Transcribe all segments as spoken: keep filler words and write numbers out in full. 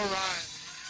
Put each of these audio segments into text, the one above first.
All right.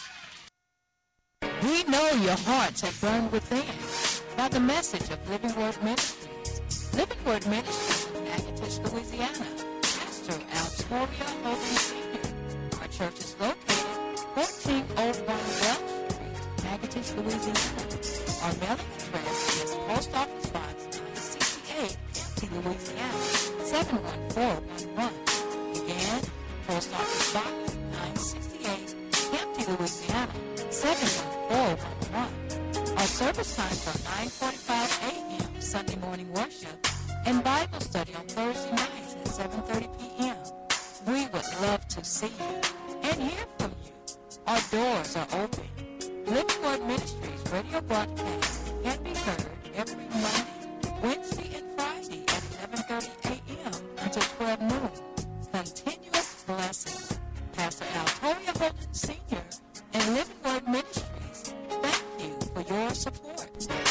We know your hearts have burned within by the message of Living Word Ministries. Living Word Ministries in Natchitoches, Louisiana. Pastor Altoria Hogan Senior Our church is located fourteen oh one Welch Street, Natchitoches, Louisiana. Our mailing address is Post Office Box nine sixty-eight, Kempty, Louisiana, seven one four one one. Again, Post Office Box nine sixty-eight, Kempty, Louisiana, seven one four one one. Our service times are nine forty-five a.m. Sunday morning worship and Bible study on Thursday nights at seven thirty p.m. We would love to see you and hear from you. Our doors are open. Living Word Ministries radio broadcast can be heard every Monday, Wednesday, and Friday at eleven thirty a.m. until twelve noon. Continuous blessings. Pastor Altoria Holden Senior and Living Word Ministries, thank you for your support.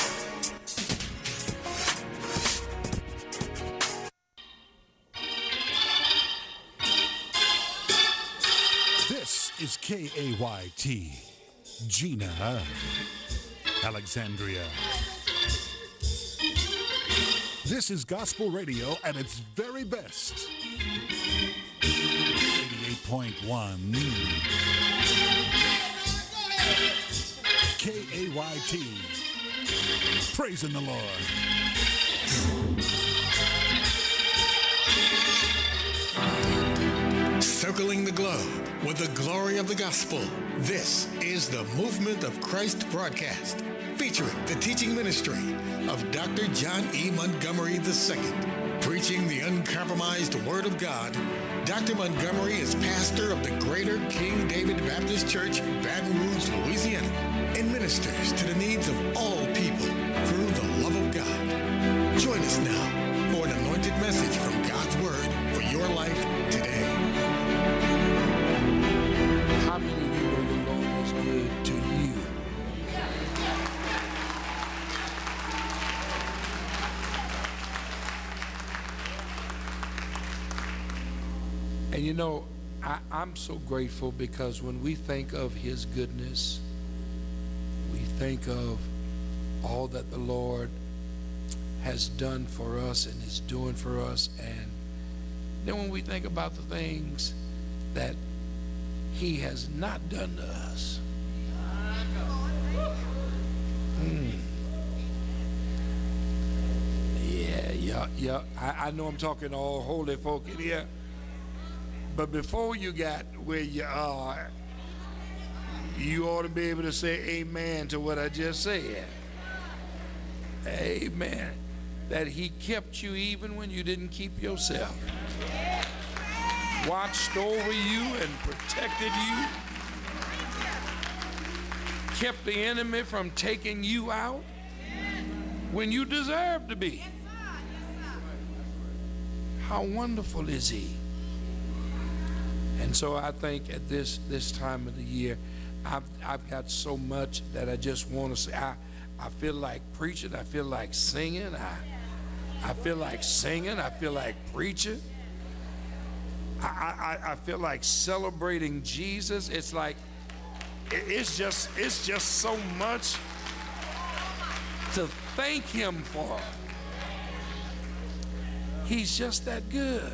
This is K A Y T, Gina, Alexandria. This is gospel radio at its very best. eighty-eight point one K A Y T, praising the Lord. Circling the globe with the glory of the gospel. This is the Movement of Christ broadcast, featuring the teaching ministry of Doctor John E. Montgomery the Second. Preaching the uncompromised Word of God, Doctor Montgomery is pastor of the Greater King David Baptist Church, Baton Rouge, Louisiana, and ministers to the needs of all people through the love of God. Join us now for an anointed message from God's Word for your life today. How many of you know the Lord is good to you? And you know, I, I'm so grateful because when we think of His goodness, we think of all that the Lord has done for us and is doing for us. And then when we think about the things that He has not done to us, mm. yeah, yeah, yeah. I, I know I'm talking to all holy folk in here, but before you got where you are, you ought to be able to say amen to what I just said. Amen. That He kept you even when you didn't keep yourself. Watched over you and protected you. Kept the enemy from taking you out when you deserved to be. How wonderful is He? And so I think at this this time of the year, I've, I've got so much that I just want to say. I, I feel like preaching. I feel like singing. I, I feel like singing. I feel like preaching. I, I, I feel like celebrating Jesus. It's like, it's just, it's just so much to thank Him for. He's just that good.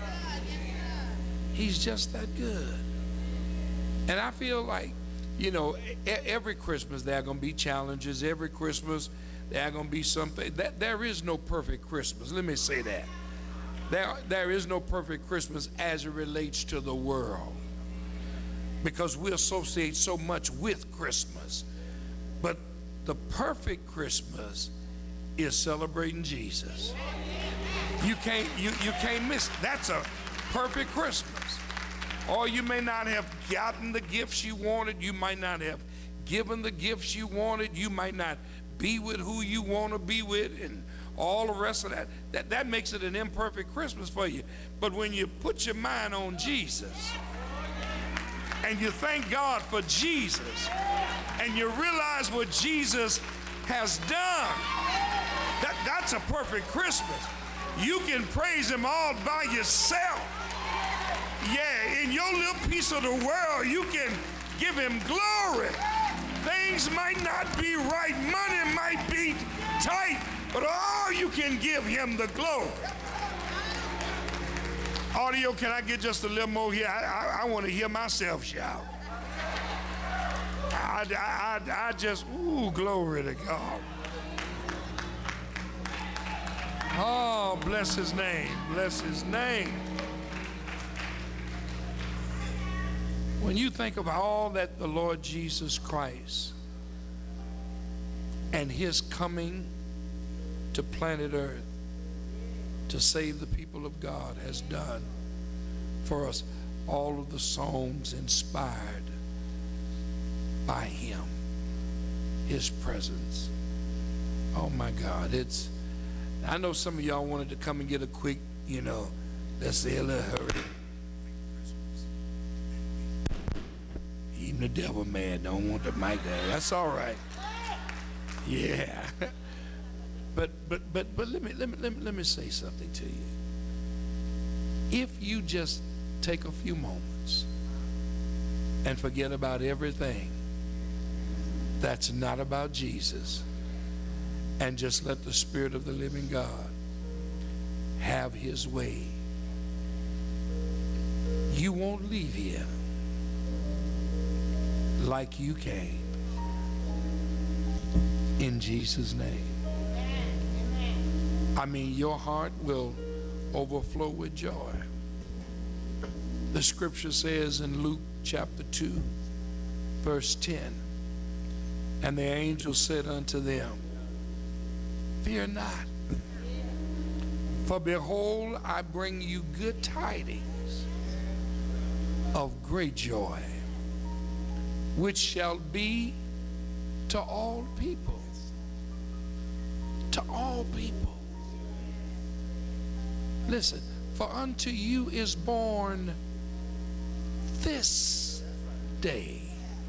He's just that good. And I feel like, you know, every Christmas there are going to be challenges. Every Christmas there are going to be something. That there is no perfect Christmas. Let me say that. There, there is no perfect Christmas as it relates to the world, because we associate so much with Christmas. But the perfect Christmas is celebrating Jesus. You can't, you, you can't miss it. That's a perfect Christmas. Or you may not have gotten the gifts you wanted. You might not have given the gifts you wanted. You might not be with who you want to be with, and all the rest of that. That, that makes it an imperfect Christmas for you. But when you put your mind on Jesus, and you thank God for Jesus, and you realize what Jesus has done, that, that's a perfect Christmas. You can praise Him all by yourself. Yeah, in your little piece of the world, you can Give him glory. Things might not be right. Money might be tight. But oh, you can give him the glory. Audio, can I get just a little more here? I, I, I want to hear myself shout. I, I, I, I just, ooh, glory to God. Oh, bless his name. Bless his name. When you think of all that the Lord Jesus Christ and his coming to planet Earth to save the people of God has done for us, all of the songs inspired by him, his presence. Oh my God, it's, I know some of y'all wanted to come and get a quick, you know, let's say a little hurry. Even the devil man don't want the mic there. That's all right. Yeah. But but but but let me let me let me let me say something to you. If you just take a few moments and forget about everything that's not about Jesus and just let the Spirit of the living God have his way, you won't leave here like you came. In Jesus' name. I mean, your heart will overflow with joy. The scripture says in Luke chapter two, verse ten, and the angel said unto them, fear not, for behold, I bring you good tidings of great joy, which shall be to all people. To all people. Listen, for unto you is born this day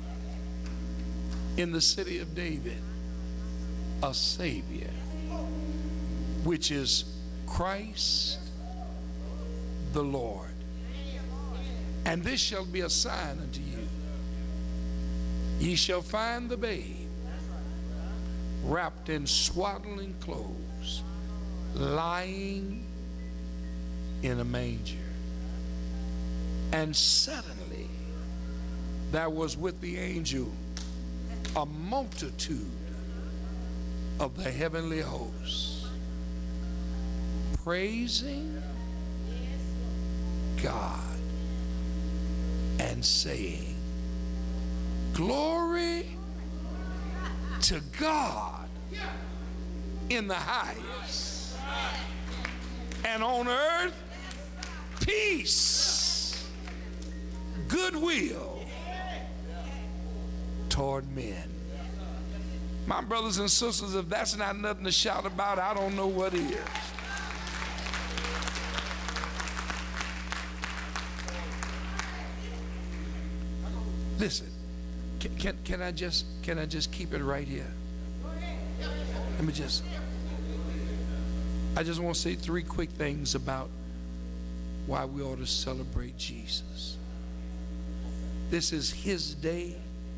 in the city of David a Savior, which is Christ the Lord. And this shall be a sign unto you. Ye shall find the babe wrapped in swaddling clothes, lying in a manger. And suddenly there was with the angel a multitude of the heavenly hosts, praising God and saying, glory to God in the highest, and on earth peace, goodwill toward men. My brothers and sisters, if that's not nothing to shout about, I don't know what is. Listen, can, can, can I just can I just keep it right here? Let me just, I just want to say three quick things about why we ought to celebrate Jesus. This is his day,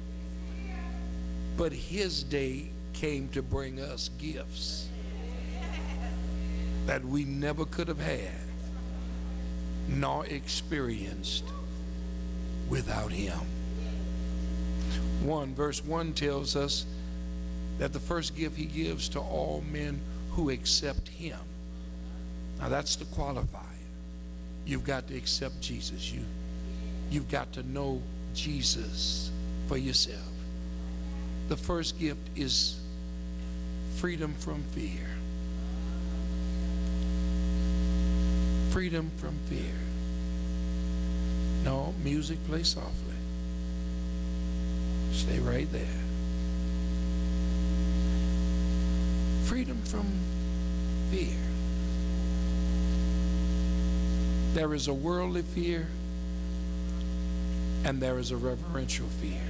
but his day came to bring us gifts that we never could have had nor experienced without him. One, verse one tells us that the first gift he gives to all men who accept him. Now that's the qualifier. You've got to accept Jesus. You, you've got to know Jesus for yourself. The first gift is freedom from fear. Freedom from fear. No, music, play softly. Stay right there. Freedom from fear. There is a worldly fear and there is a reverential fear.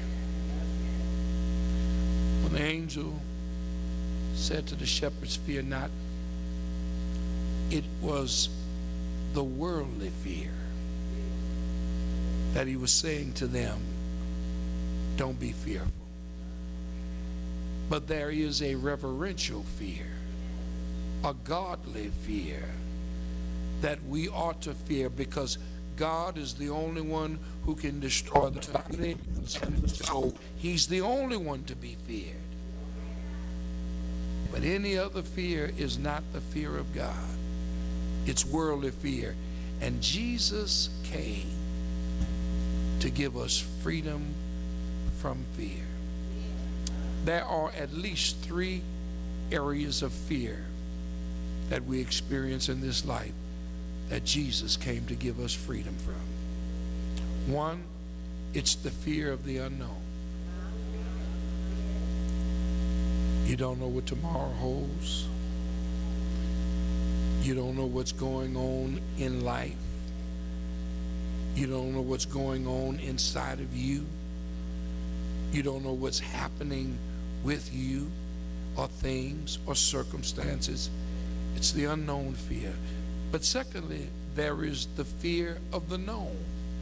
When the angel said to the shepherds, fear not, it was the worldly fear that he was saying to them, Don't be fearful. But there is a reverential fear, a godly fear that we ought to fear, because God is the only one who can destroy the body. So he's the only one to be feared. But any other fear is not the fear of God. It's worldly fear. And Jesus came to give us freedom from fear. There are at least three areas of fear that we experience in this life that Jesus came to give us freedom from. One, it's the fear of the unknown. You don't know what tomorrow holds. You don't know what's going on in life. You don't know what's going on inside of you. You don't know what's happening with you, or things or circumstances. It's the unknown fear. But secondly, there is the fear of the known.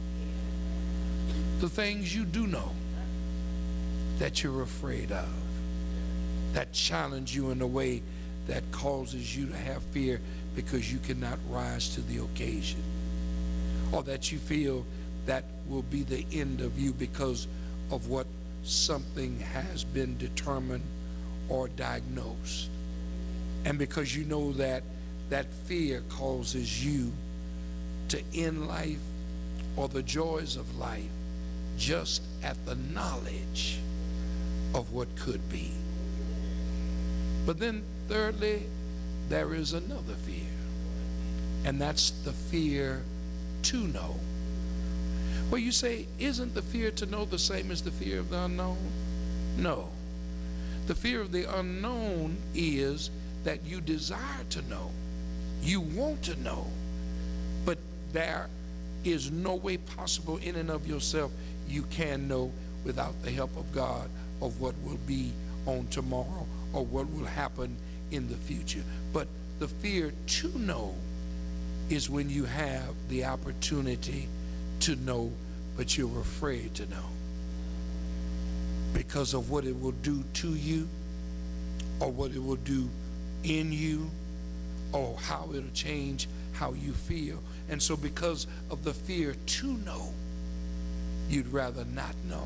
The things you do know that you're afraid of, that challenge you in a way that causes you to have fear because you cannot rise to the occasion, or that you feel that will be the end of you because of what something has been determined or diagnosed. And because you know that that fear causes you to end life or the joys of life just at the knowledge of what could be. But then thirdly, there is another fear, and that's the fear to know. Well, you say, isn't the fear to know the same as the fear of the unknown? No. The fear of the unknown is that you desire to know. You want to know, but there is no way possible in and of yourself you can know without the help of God of what will be on tomorrow or what will happen in the future. But the fear to know is when you have the opportunity to know, but you're afraid to know because of what it will do to you, or what it will do in you, or how it'll change how you feel. And so because of the fear to know, you'd rather not know.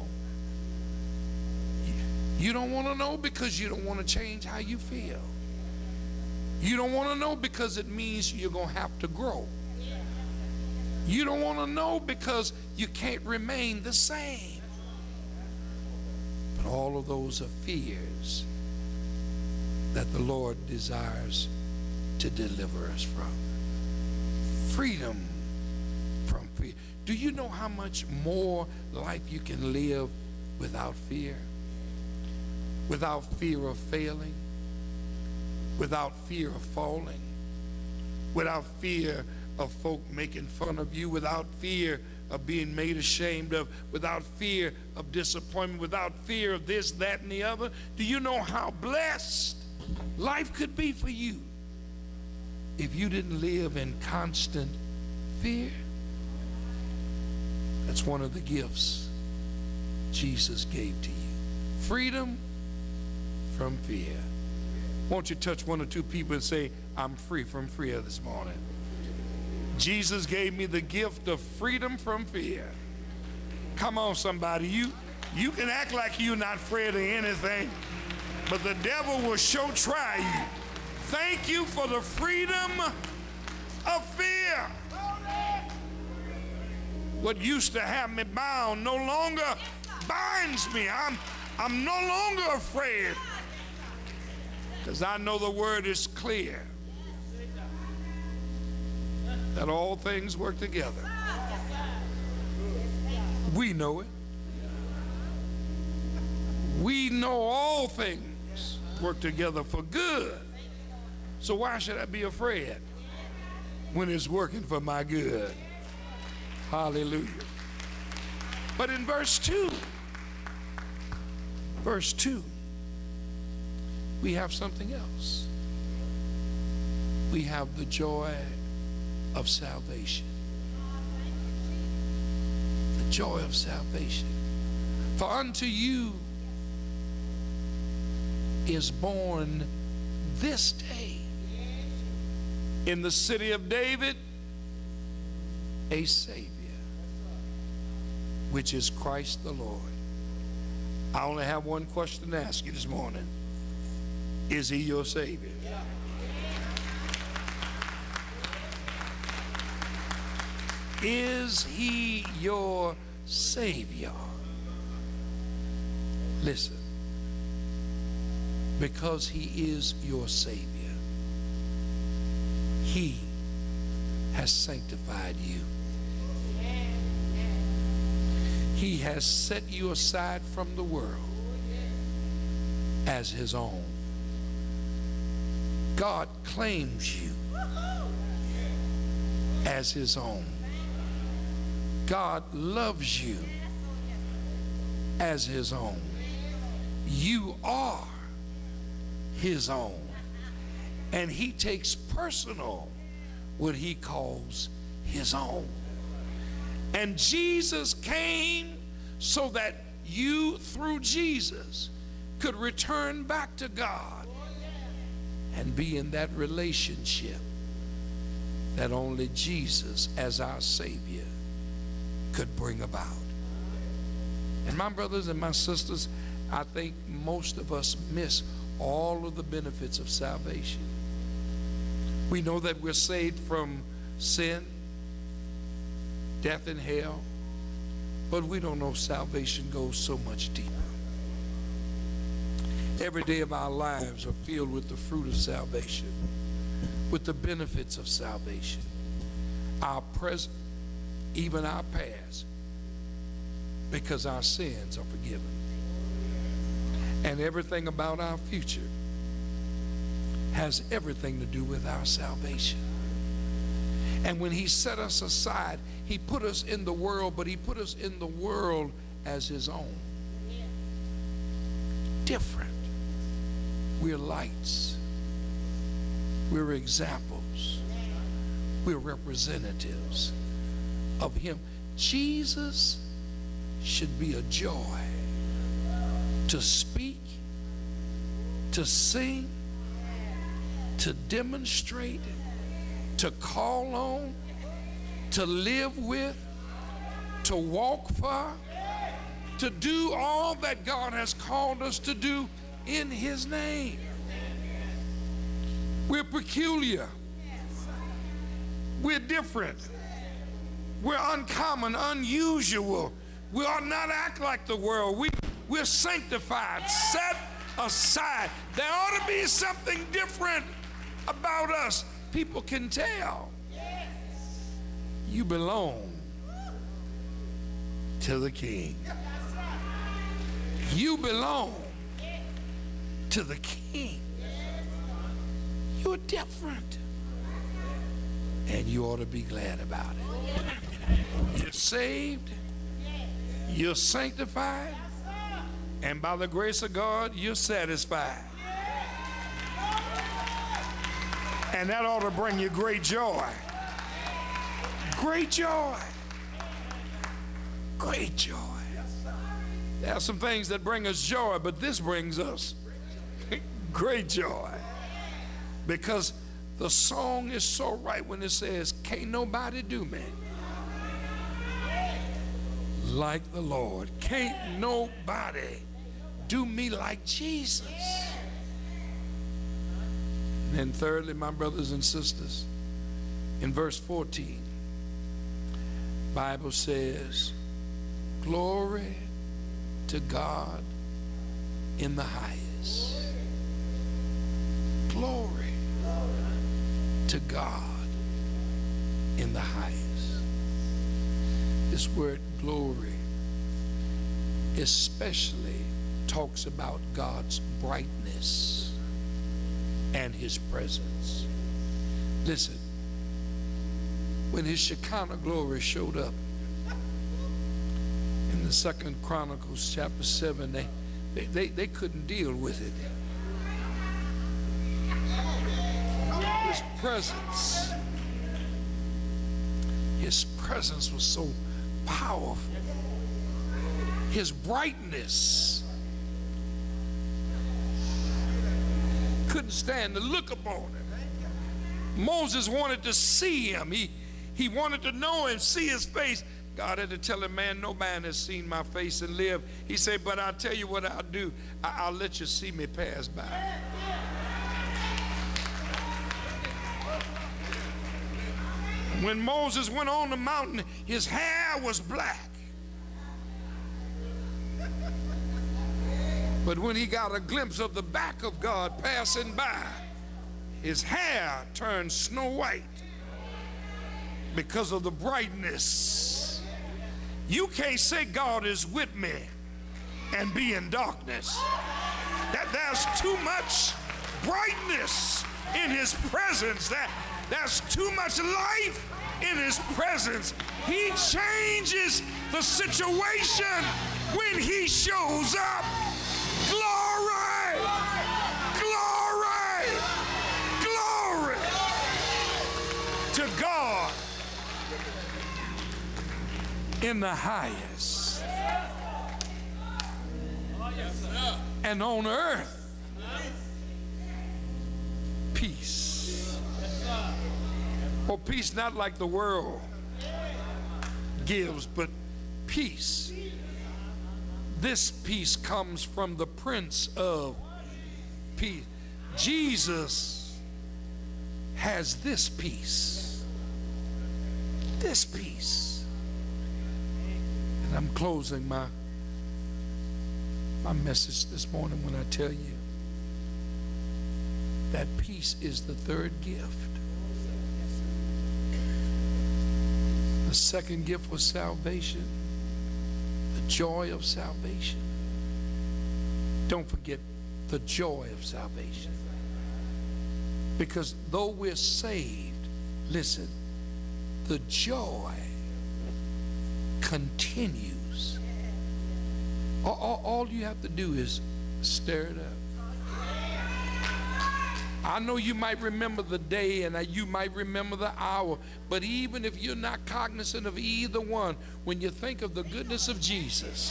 You don't want to know because you don't want to change how you feel. You don't want to know because it means you're going to have to grow. You don't want to know because you can't remain the same. But all of those are fears that the Lord desires to deliver us from. Freedom from fear. Do you know how much more life you can live without fear? Without fear of failing, without fear of falling, without fear of folk making fun of you, without fear of being made ashamed of, without fear of disappointment, without fear of this, that, and the other. Do you know how blessed life could be for you if you didn't live in constant fear? That's one of the gifts Jesus gave to you. Freedom from fear. Won't you touch one or two people and say, I'm free from fear this morning. Jesus gave me the gift of freedom from fear. Come on, somebody. You, you can act like you're not afraid of anything, but the devil will sure try you. Thank you for the freedom of fear. What used to have me bound no longer binds me. I'm, I'm no longer afraid, because I know the word is clear that all things work together. We know it. We know all things work together for good. So why should I be afraid when it's working for my good? Hallelujah. But in verse two, verse two, we have something else. We have the joy of salvation. The joy of salvation. For unto you is born this day in the city of David a Savior, which is Christ the Lord. I only have one question to ask you this morning. Is he your Savior? Is he your Savior? Listen, because he is your Savior, he has sanctified you. He has set you aside from the world as his own. God claims you as his own. God loves you as his own. You are his own. And he takes personal what he calls his own. And Jesus came so that you, through Jesus, could return back to God and be in that relationship that only Jesus as our Savior could bring about. And my brothers and my sisters, I think most of us miss all of the benefits of salvation. We know that we're saved from sin, death, and hell, but we don't know salvation goes so much deeper. Every day of our lives are filled with the fruit of salvation, with the benefits of salvation. Our present, even our past, because our sins are forgiven. And everything about our future has everything to do with our salvation. And when he set us aside, he put us in the world, but he put us in the world as his own. Different. We're lights. We're examples. We're representatives of him. Jesus should be a joy to speak, to sing, to demonstrate, to call on, to live with, to walk for, to do all that God has called us to do in his name. We're peculiar. We're different. We're uncommon, unusual. We ought not act like the world. We, we're sanctified, set aside. There ought to be something different about us. People can tell. You belong to the King. You belong to the King. You're different. And you ought to be glad about it. You're saved. You're sanctified. And by the grace of God, you're satisfied. And that ought to bring you great joy. Great joy. Great joy. There are some things that bring us joy, but this brings us great joy. Because the song is so right when it says, can't nobody do me like the Lord. Can't nobody do me like Jesus. And then thirdly, my brothers and sisters, in verse fourteen, Bible says, glory to God in the highest. Glory to God in the highest. This word glory especially talks about God's brightness and his presence. Listen, when his Shekinah glory showed up in the Second Chronicles chapter seven, they, they, they, they couldn't deal with it. His presence, his presence was so powerful. his brightness. Couldn't stand to look upon him. Moses wanted to see him. He, he wanted to know him, see his face. God had to tell him, man, no man has seen my face and live. He said, but I'll tell you what I'll do. I, I'll let you see me pass by. When Moses went on the mountain, his hair was black. But when he got a glimpse of the back of God passing by, his hair turned snow white because of the brightness. You can't say God is with me and be in darkness. That there's too much brightness in his presence. That there's too much life in his presence. He changes the situation when he shows up. Glory! Glory! Glory to God in the highest. And on earth, peace. Or peace not like the world gives, but peace. This peace comes from the Prince of Peace. Jesus has this peace. This peace. And I'm closing my my message this morning when I tell you that peace is the third gift. The second gift was salvation. The joy of salvation. Don't forget the joy of salvation. Because though we're saved, listen, the joy continues. All, all, all you have to do is stir it up. I know you might remember the day and you might remember the hour, but even if you're not cognizant of either one, when you think of the goodness of Jesus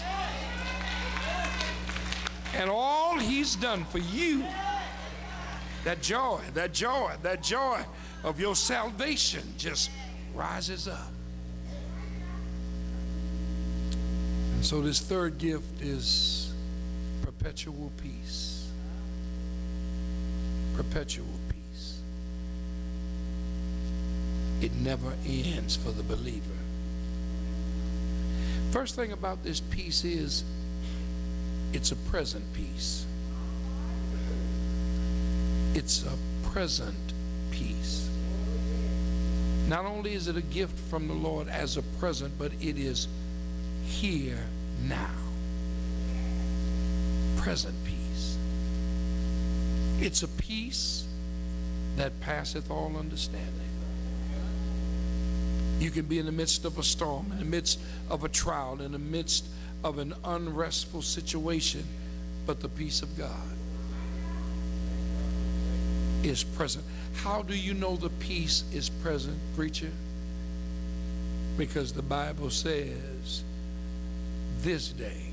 and all he's done for you, that joy, that joy, that joy of your salvation just rises up. And so this third gift is perpetual peace. Perpetual peace. It never ends for the believer. First thing about this peace is it's a present peace. It's a present peace. Not only is it a gift from the Lord as a present, but it is here now. Present peace. It's a peace that passeth all understanding. You can be in the midst of a storm, in the midst of a trial, in the midst of an unrestful situation, but the peace of God is present. How do you know the peace is present, preacher? Because the Bible says, this day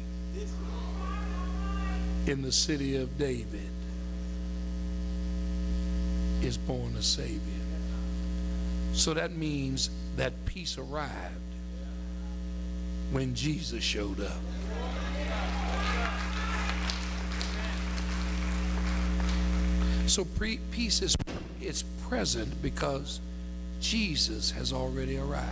in the city of David is born a Savior. So that means that peace arrived when Jesus showed up. So pre peace is it's present because Jesus has already arrived.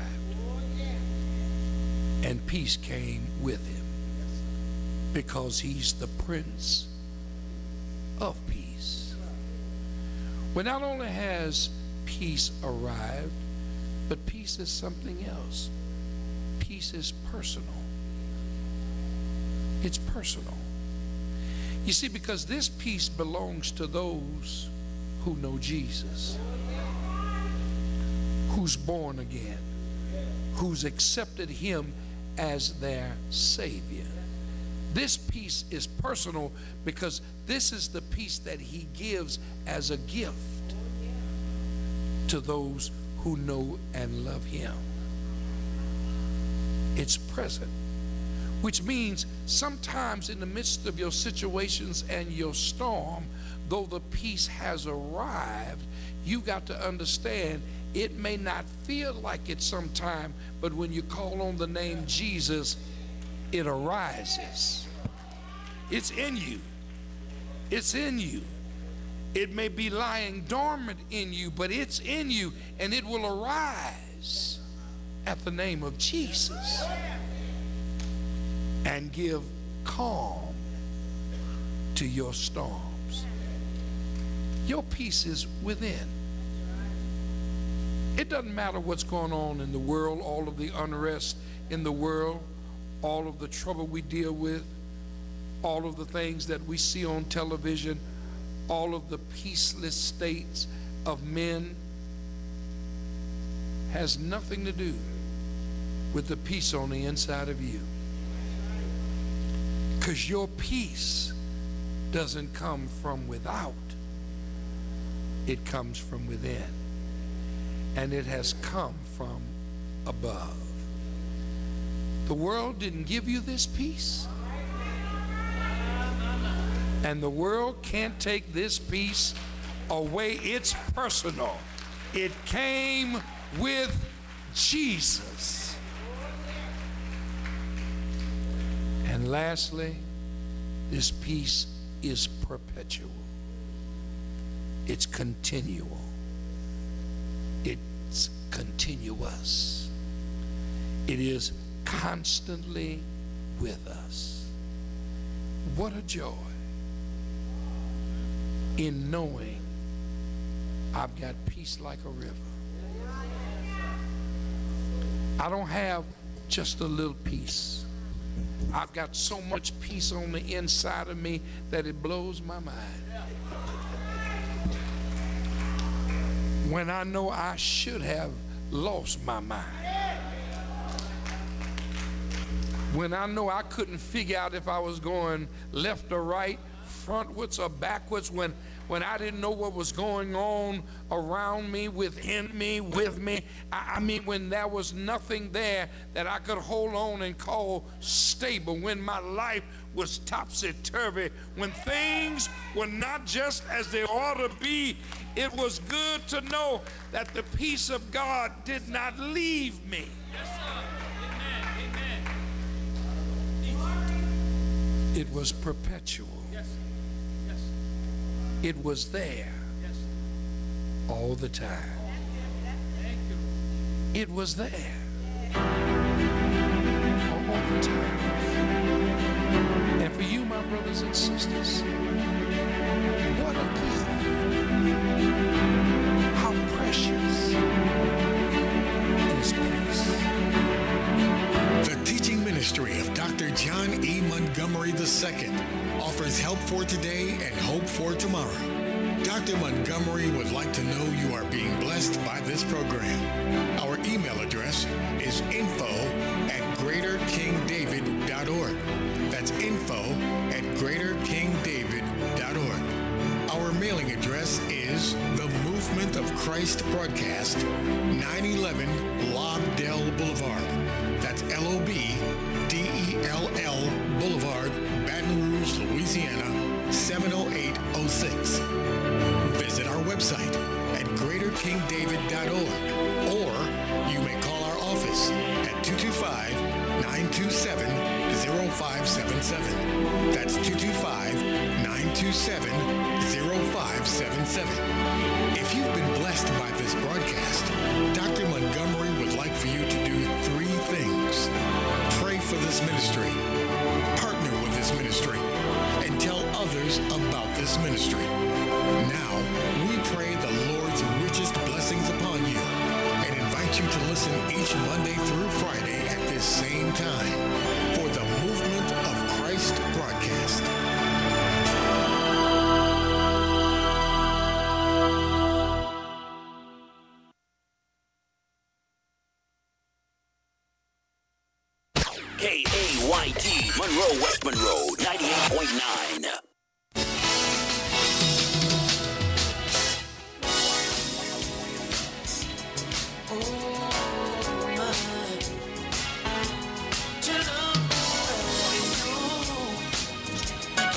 And peace came with him because he's the Prince of Peace. Well, not only has peace arrived, but peace is something else. Peace is personal. It's personal. You see, because this peace belongs to those who know Jesus, who's born again, who's accepted him as their Savior. This peace is personal because this is the peace that he gives as a gift to those who know and love him. It's present. Which means sometimes in the midst of your situations and your storm, though the peace has arrived, you got to understand it may not feel like it sometime, but when you call on the name Jesus, it arises. It's in you. It's in you. It may be lying dormant in you, but it's in you, and it will arise at the name of Jesus and give calm to your storms. Your peace is within. It doesn't matter what's going on in the world, all of the unrest in the world, all of the trouble we deal with, all of the things that we see on television, all of the peaceless states of men, has nothing to do with the peace on the inside of you. Because your peace doesn't come from without, it comes from within. And it has come from above. The world didn't give you this peace. And the world can't take this peace away. It's personal. It came with Jesus. And lastly, this peace is perpetual. It's continual. It's continuous. It is constantly with us. What a joy in knowing I've got peace like a river. I don't have just a little peace. I've got so much peace on the inside of me that it blows my mind. When I know I should have lost my mind. When I know I couldn't figure out if I was going left or right, frontwards or backwards, when when I didn't know what was going on around me, within me, with me. I, I mean, when there was nothing there that I could hold on and call stable, when my life was topsy-turvy, when things were not just as they ought to be, it was good to know that the peace of God did not leave me. Yes, sir. Amen. Amen. It was perpetual. Yes. Yes. It was there Yes. all the time. Thank you. It was there all the time. And for you, my brothers and sisters, what a gift. How precious is peace. The teaching ministry of Doctor John E. Montgomery the Second offers help for today and hope for tomorrow. Doctor Montgomery would like to know you are being blessed by this program. Our email address is info at greater king david dot org. That's info at greater king david dot org. Our mailing address is The Movement of Christ Broadcast, nine eleven Lobdell Boulevard. That's L O B D E L L Boulevard, Baton Rouge, Louisiana, seven oh eight oh six. Visit our website at greater king david dot org, or you may call our office at two two five, nine two seven, zero five seven seven. That's two two five, nine two seven, zero five seven seven. If you've been blessed by this broadcast, Doctor Montgomery would like for you to do three things. Pray for this ministry, partner with this ministry, and tell others about this ministry. Now, we pray the Lord's richest blessings upon you and invite you to listen each Monday through Friday at this same time for the Movement of Christ broadcast. K A Y T, Monroe, West Monroe, ninety-eight point nine.